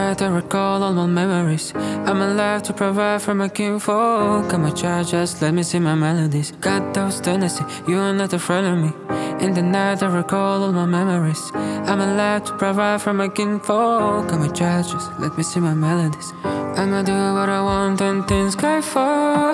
night I recall all my memories. I'm alive to provide for my kinfolk. I'm a child, just let me sing my melodies. Got those tendencies, you are not a friend of me. In the night I recall all my memories. I'm alive to provide for my kinfolk. I'm a child, just let me sing my melodies. I'ma do what I want and things go fall.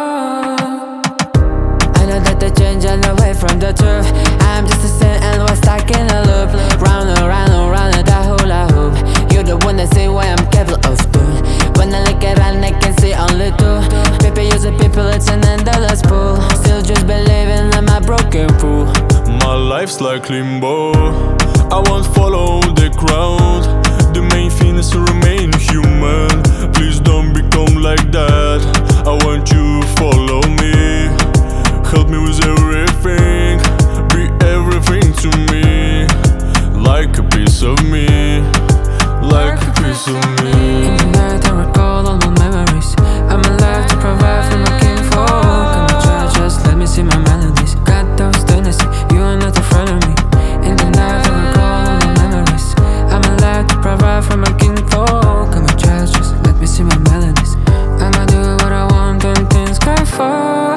I know that they change all the way from the truth. I'm just a sin and we're stuck in a loop. Round and round and round and that hula hoop. You're the one that say what I'm capable of doing. When I look around I can see only two people using people, it's an endless pool. Still just believing I'm a broken fool. My life's like limbo, I won't follow the crowd. The main thing is to remain human. Please don't become like that. I want you to follow me. Help me with everything. Be everything to me. Like a piece of me. Like a piece of me. In the night I recall all my memories. I'm alive to provide for my kinfolk. I'm a child, just let me sing my melodies. Got those tendencies, you are not a friend of me. In the night I recall all my memories. I'm alive to provide for my kinfolk. I'm a child, just let me sing my melodies. I'ma do what I want and things go fall.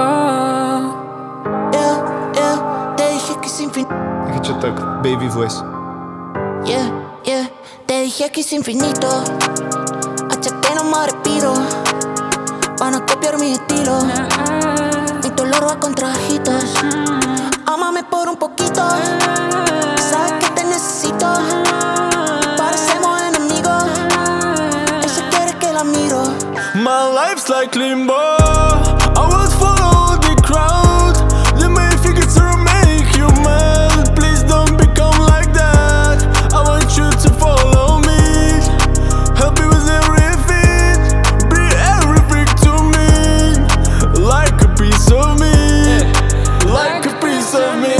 Te dije que sin fin. Jeszcze tak, baby voice. Te dije que es infinito. Hasta que no me respiro. Van a copiar mi estilo. Mi dolor va con trajitos. Ámame por un poquito. Sabes que te necesito. Parecemos enemigos. Él se quiere que la miro. My life's like limbo, I won't follow the crowd. The main thing is to remain human. Please don't become like that. I want you to follow me. Help me with everything. Be everything to me. Like a piece of me. Like a piece of me.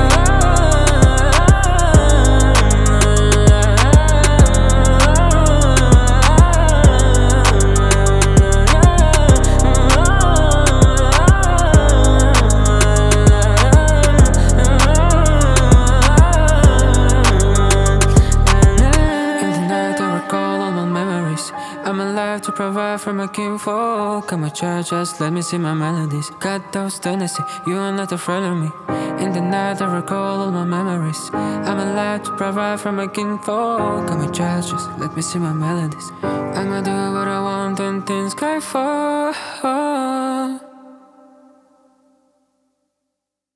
I'm alive to provide for my kinfolk. I'm a child, just let me sing my melodies. Got those tendencies, you are not a friend of me. In the night I recall all my memories. I'm alive to provide for my kinfolk. I'm a child, just let me sing my melodies. I'ma do what I want and things go fall.